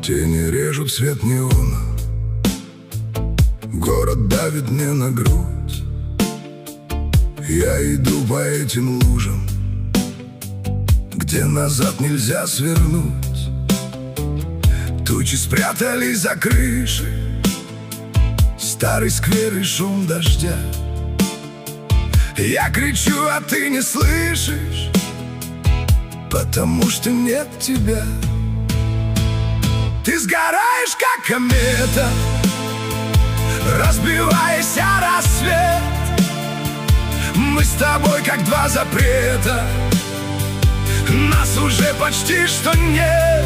Тени режут свет неона, город давит мне на грудь. Я иду по этим лужам, где назад нельзя свернуть. Тучи спрятались за крышей, старый сквер и шум дождя. Я кричу, а ты не слышишь, потому что нет тебя. Ты сгораешь, как комета, разбиваясь о рассвет. Мы с тобой, как два запрета, нас уже почти что нет.